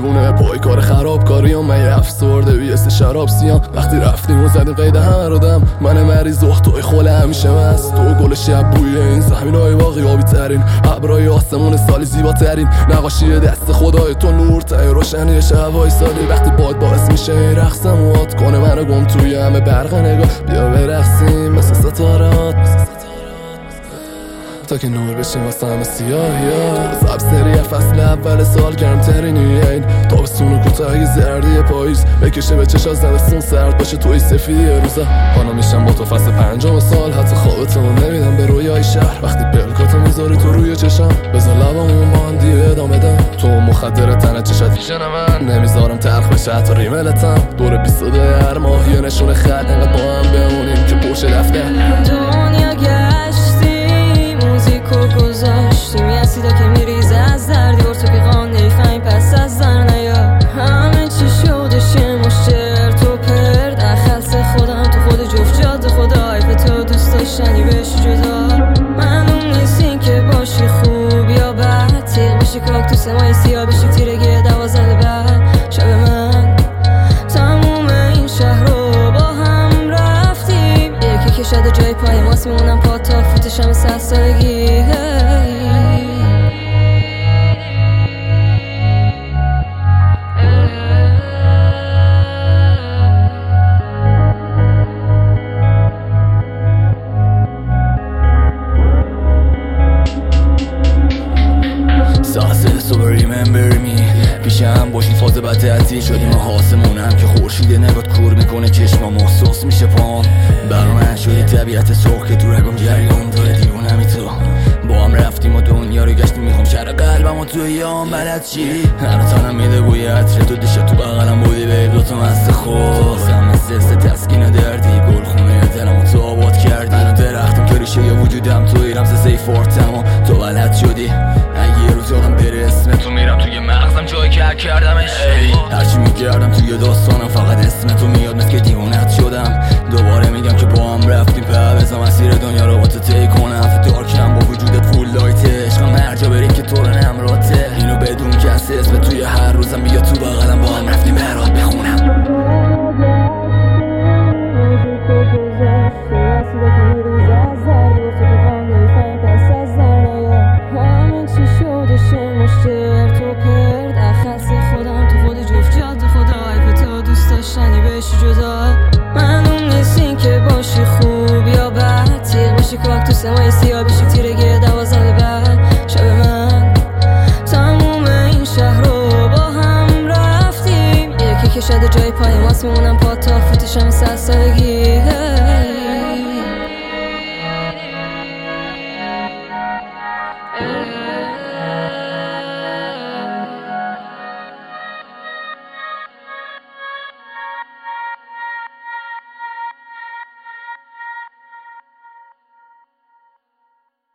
دیوونه پای کار خراب کاریم. من یه افسرده بیست شراب سیام. وقتی رفتیم و زدیم قید همه رو دم، من مریض و توی خوله همیشه مست. تو گل شب بوی این زمینای واقعی آبی ترین، ابرای آسمون سالی زیباترین، نقاشی دست خدای تو نور تای روشنی شبای سالی. وقتی باد باعث میشه این رقصم وات کنه منو گم توی همه برق نگاه. بیا برقصیم مثل ستارات تا که نور بشیم واسه همه سیاهی ها. سبزتری فصل اول سال گرمترینی این تابستون و کوتاهی زردی پاییز بکشه به چشا زمستون سرد باشه توی سفیدی روزا. حالا میشم با تو فصل پنجم سال، حتی خوابتو نمیدم به رویای شهر. وقتی بلکاتو میذاری تو روی چشم بذار لبامون با هم دیگه ادامه دم. تو مخدر تنه چشت ویژن من نمیذارم تلخ بشه حتی ریملتم. دور 22 هر ماه یه نشون خط انقدر با هم بمونیم که پشت دفتر دنیا گشتیم موزیکو گذاشتیم، یه سیدا که میریزه از دردی بر تو پیغام نمیفهمیم پس از در نیا. همه چی شده مشتر تو پر دخلص خودم تو خود جفت جاده خدا ایف تو دوست داشتنی بشی جدا. معلوم نیستین که باشی خوب یا بد، تیغ باشی کاکتوس مای سیاه بشی تیرگی 12 بعد. شب من تموم این شهر رو با هم رفتیم، یکی کشد جای پای ماست میمونم پا تا فوتشم 100 سالگی. ساسه صبح ریممبر می پیشم باشی فاز بد تعطیل شدیم و حاسمونم که خورشید نگات کور میکنه چشمام محسوس میشه پام. برا من شدی طبیعت سرخ که تو رگم جریان داره دیوونمی تو. با هم رفتیم و دنیا رو گشتیم، میخوام شهر قلبم و توی یام بلد چی. هر تنم میده بوی عطر تو دیشب تو بغلم بودی بیب دوتا مست خود مثل تسکین دردی گل خونه دلم و تو آباد کردی. منو درختم که ریشه یه وجودم توی رمز سیفورتم و تو بلد شدی. اگه یه روز یادم بره اسم تو میرم توی مغزم جایی که حک کردمش. هرچی میگردم توی داستانم فقط اسم تو میاد مثل که دیوونت شدم. دوباره میگم که با هم رفتیم بزا مسیر دنیا رو با تو طی کنم. دارکم با وجودت فول لایته عشقم هر جا بریم که تو رو نمراته. اینو بدون که اسم توی هر روزم بیا تو بغلم با هم رفتیم برات بخونم. معلوم نیستین که باشی خوب یا بد، تیغ باشی کاکتوس مای سیاه بشی تیرگی 12 بعد. شب من تموم این شهر رو با هم رفتیم، یکی کشد جای پای ماست میمونم پا تا فوتشم 100 سالگی.